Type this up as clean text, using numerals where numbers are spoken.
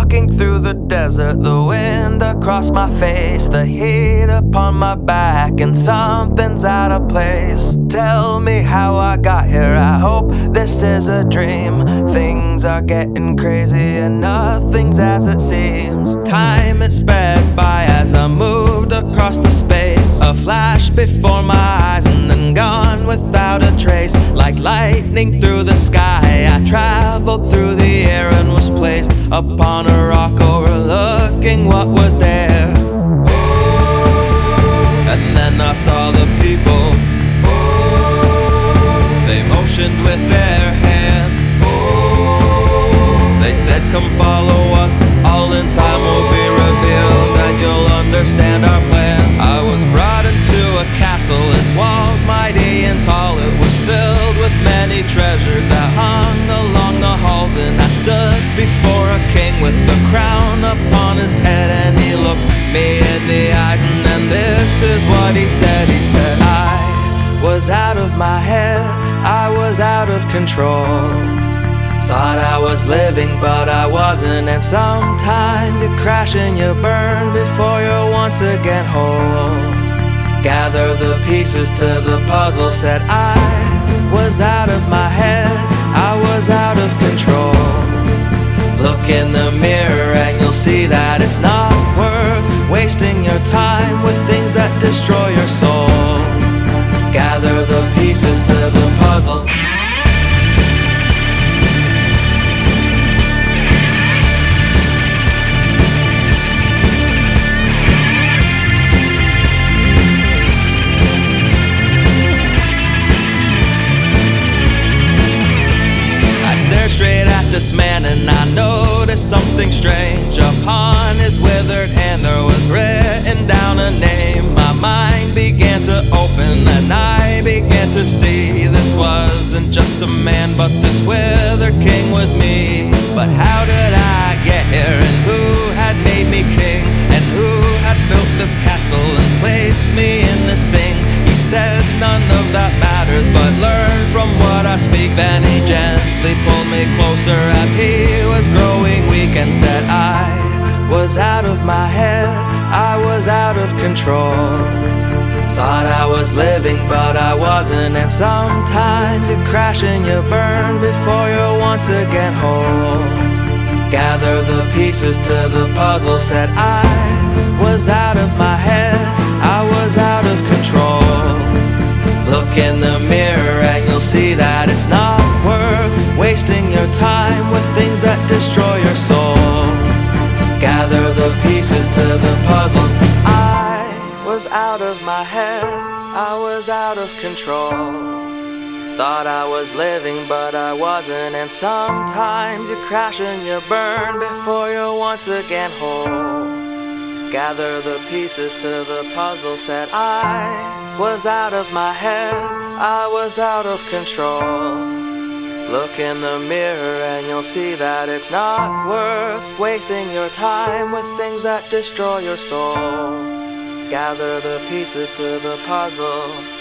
Walking through the desert, the wind across my face, the heat upon my back, and something's out of place. Tell me how I got here, I hope this is a dream. Things are getting crazy and nothing's as it seems. Time it sped by as I moved across the space. A flash before my eyes and then gone without a trace. Like lightning through the sky, I traveled through the air and was placed upon a rock overlooking what was there. And then I saw the people. They motioned with their hands. They said, come follow us, all in time will be revealed, and you'll understand our plan. I was brought into a castle, its walls mighty and tall. It was filled with many treasures that hung along the halls. And I stood before a king with the crown upon his head, and he looked me in the eyes, and then this is what he said. He said, I was out of my head, I was out of control. Thought I was living, but I wasn't. And sometimes you crash and you burn before you're once again whole. Gather the pieces to the puzzle. Said I was out of my head, I was out of control. Look in the mirror and you'll see that it's not worth wasting your time with things that destroy your soul. Gather the pieces to the puzzle. Straight at this man and I noticed something strange. Upon his withered hand there was written down a name. My mind began to open and I began to see this wasn't just a man, but this withered king was me. But how did I get here, and who had made me king, and who had built this castle and placed me in this thing? He said none of that matters, but learn from what I speak. Then he gently pulled me closer as he was growing weak and said, I was out of my head, I was out of control. Thought I was living, but I wasn't. And sometimes you crash and you burn before you're once again whole. Gather the pieces to the puzzle. Said I was out of my head, I was out of control. Look in the mirror and you'll see that it's not worth wasting your time with things that destroy your soul. Gather the pieces to the puzzle. I was out of my head, I was out of control. Thought I was living, but I wasn't. And sometimes you crash and you burn before you're once again whole. Gather the pieces to the puzzle. Said I was out of my head, I was out of control. Look in the mirror and you'll see that it's not worth wasting your time with things that destroy your soul. Gather the pieces to the puzzle.